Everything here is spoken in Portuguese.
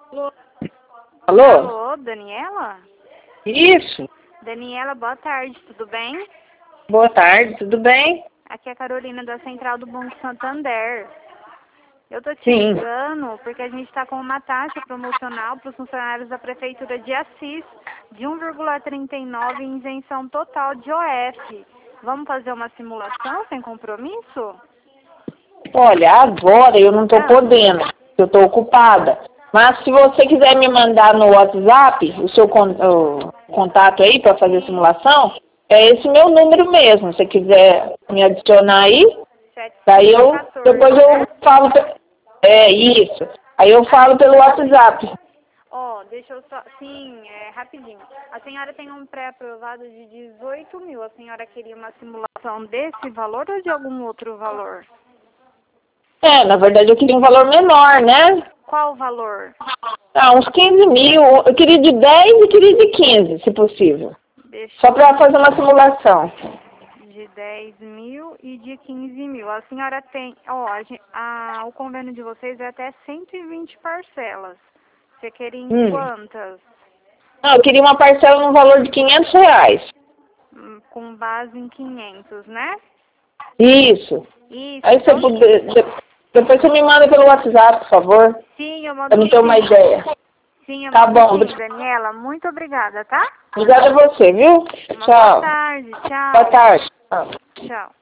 Alô? Alô? Alô, Daniela? Isso. Daniela, boa tarde, tudo bem? Boa tarde, tudo bem? Aqui é a Carolina da Central do Banco Santander. Eu tô te Sim. ligando porque a gente está com uma taxa promocional para os funcionários da Prefeitura de Assis de 1,39 em isenção total de OF. Vamos fazer uma simulação sem compromisso? Olha, agora eu não estou podendo, eu estou ocupada. Mas se você quiser me mandar no WhatsApp o seu o contato aí para fazer a simulação, é esse meu número mesmo. Se você quiser me adicionar aí, daí depois eu falo. É isso. Aí eu falo pelo WhatsApp. Deixa eu só... Sim, rapidinho. A senhora tem um pré-aprovado de 18 mil. A senhora queria uma simulação desse valor ou de algum outro valor? Na verdade eu queria um valor menor, né? Qual o valor? Uns 15 mil. Eu queria de 10 e queria de 15, se possível. Só para fazer uma simulação. De 10 mil e de 15 mil. A senhora tem... o convênio de vocês é até 120 parcelas. Você queria em quantas? Eu queria uma parcela no valor de R$500. Com base em 500, né? Isso. Aí Então... depois você me manda pelo WhatsApp, por favor. Sim, eu mando. Pra me ter uma ideia. Sim, eu Tá mando bom. sim, Daniela. Muito obrigada, tá? Obrigada a você, viu? Uma Tchau. boa tarde. Tchau. Boa tarde. Tchau. Tchau.